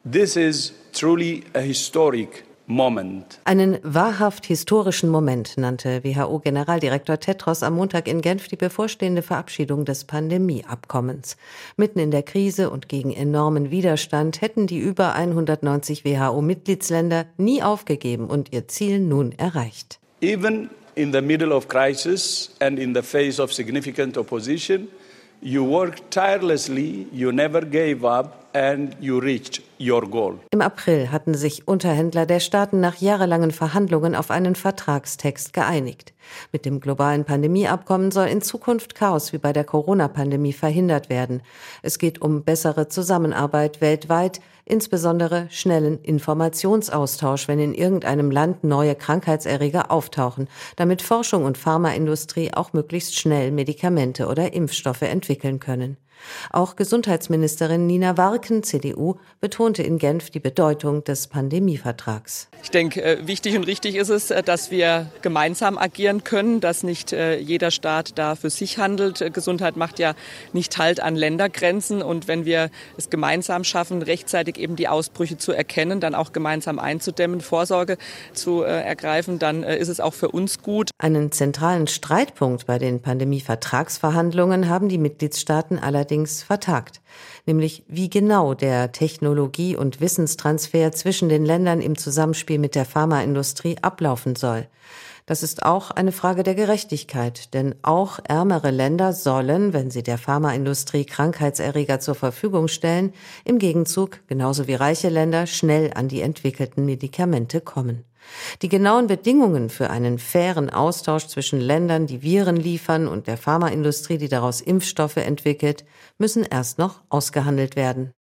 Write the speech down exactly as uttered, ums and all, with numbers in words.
This is truly a historic moment. Einen wahrhaft historischen Moment nannte W H O-Generaldirektor Tedros am Montag in Genf die bevorstehende Verabschiedung des Pandemieabkommens. Mitten in der Krise und gegen enormen Widerstand hätten die über hundertneunzig W H O-Mitgliedsländer nie aufgegeben und ihr Ziel nun erreicht. Even in the middle of crisis and in the face of significant opposition, you worked tirelessly, you never gave up and you reached your goal. Im April hatten sich Unterhändler der Staaten nach jahrelangen Verhandlungen auf einen Vertragstext geeinigt. Mit dem globalen Pandemieabkommen soll in Zukunft Chaos wie bei der Corona-Pandemie verhindert werden. Es geht um bessere Zusammenarbeit weltweit, insbesondere schnellen Informationsaustausch, wenn in irgendeinem Land neue Krankheitserreger auftauchen, damit Forschung und Pharmaindustrie auch möglichst schnell Medikamente oder Impfstoffe entwickeln können. Auch Gesundheitsministerin Nina Warken, C D U, betonte in Genf die Bedeutung des Pandemievertrags. Ich denke, wichtig und richtig ist es, dass wir gemeinsam agieren können, dass nicht jeder Staat da für sich handelt. Gesundheit macht ja nicht Halt an Ländergrenzen. Und wenn wir es gemeinsam schaffen, rechtzeitig eben die Ausbrüche zu erkennen, dann auch gemeinsam einzudämmen, Vorsorge zu ergreifen, dann ist es auch für uns gut. Einen zentralen Streitpunkt bei den Pandemievertragsverhandlungen haben die Mitgliedstaaten allerdings vertagt. Nämlich wie genau der Technologie- und Wissenstransfer zwischen den Ländern im Zusammenspiel mit der Pharmaindustrie ablaufen soll. Das ist auch eine Frage der Gerechtigkeit, denn auch ärmere Länder sollen, wenn sie der Pharmaindustrie Krankheitserreger zur Verfügung stellen, im Gegenzug, genauso wie reiche Länder, schnell an die entwickelten Medikamente kommen. Die genauen Bedingungen für einen fairen Austausch zwischen Ländern, die Viren liefern, und der Pharmaindustrie, die daraus Impfstoffe entwickelt, müssen erst noch ausgehandelt werden.